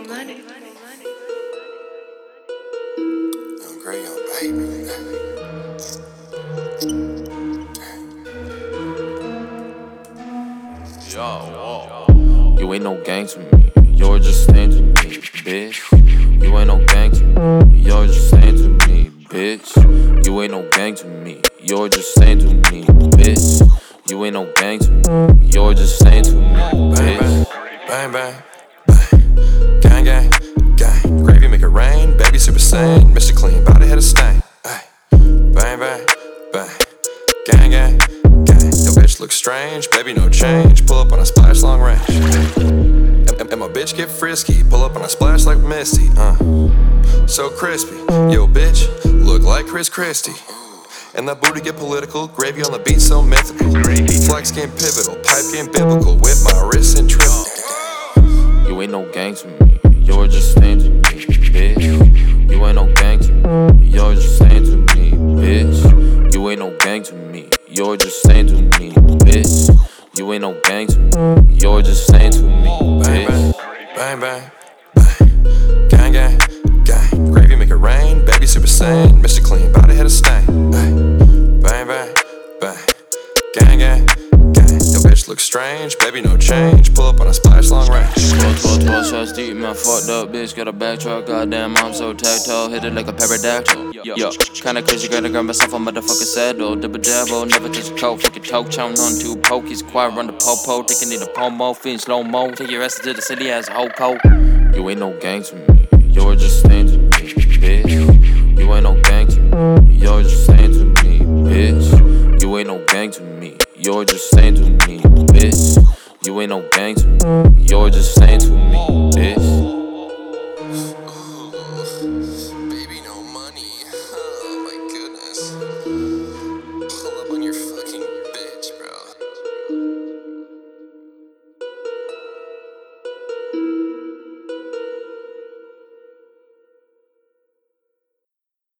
Young Gray, young baby. You ain't no gang to me, you're just saying to me, bitch. You ain't no gang to me, you're just saying to me, bitch. You ain't no gang to me, you're just saying to me, bitch. You ain't no gang to me, you're just saying to me, bitch. Bang, bang, bang. Gang, gang, gang. Gravy make it rain, baby super sane. Mr. Clean, body had a stain. Ay. Bang, bang, bang. Gang, gang, gang. Your bitch look strange, baby no change. Pull up on a splash long range. And my bitch get frisky, pull up on a splash like Misty. So crispy. Yo, bitch, look like Chris Christie. And that booty get political, gravy on the beat so mythical. Flex game pivotal, pipe game biblical, whip my wrist and triple. You ain't no gang to me, you're just saying to me, bitch. You ain't no gang to me, you're just saying to me, bitch. You ain't no gang to me, you're just saying to me, bitch. You ain't no gang to me, you're just saying to me, bitch. Bang, bang, bang. Gang, gang, gang. Gravy make it rain, baby super sane. Mr. Clean, body had a stain. Bang, bang, bang. Gang, gang, gang. Your bitch look strange, baby no change. Pull up on a splash long range. 12 shots deep, man, fucked up bitch. Got a backtrack, goddamn, I'm so tactile. Hit it like a pterodactyl. Yo, kinda crazy, gotta grab myself a motherfucking saddle. Dibba dabble, never touch a coat. Fucking choke, chown on two pokies. Quiet, run the po-po. Thinking need a pomo, feeling slow mo. Take your ass to the city as a whole coat. You ain't no gang to me, you're just saying to me, bitch. You ain't no gang to me, you're just saying to me, bitch. You ain't no gang to me, you're just saying to me, bitch. You ain't no gang to me, you're just saying to me, bitch.